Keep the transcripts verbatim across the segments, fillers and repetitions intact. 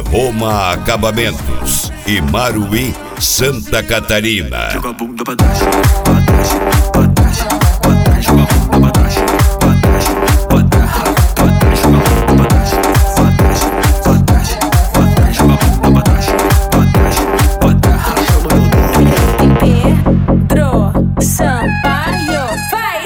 Roma Acabamentos e Maruí, Santa Catarina. Joga a bunda pra trás, pra trás, pra trás, pra trás, joga a bunda pra trás, pra trás, pra trás, pra trás, joga a bunda pra trás, pra trás, pra trás, pra trás, joga a bunda pra trás, pra trás, pra trás, chama meu nome. Pedro Sampaio, vai!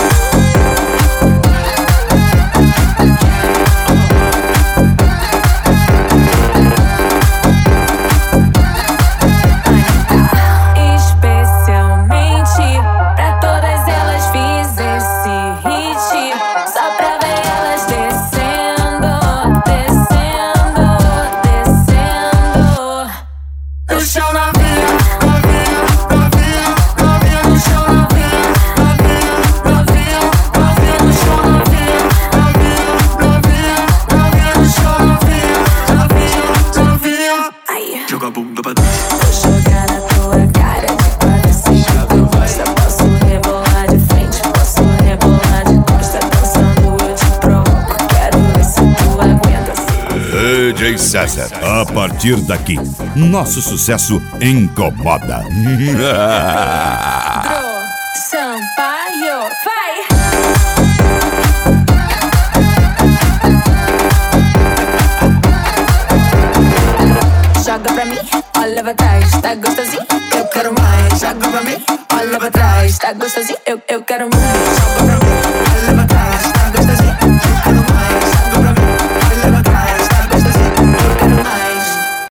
D J César, a partir daqui, nosso sucesso incomoda. Pedro Sampaio, vai! Joga pra mim, olha pra trás, tá gostosinho, eu quero mais. Joga pra mim, olha pra trás, tá gostosinho, eu, eu quero mais. Joga pra mim, olha pra trás.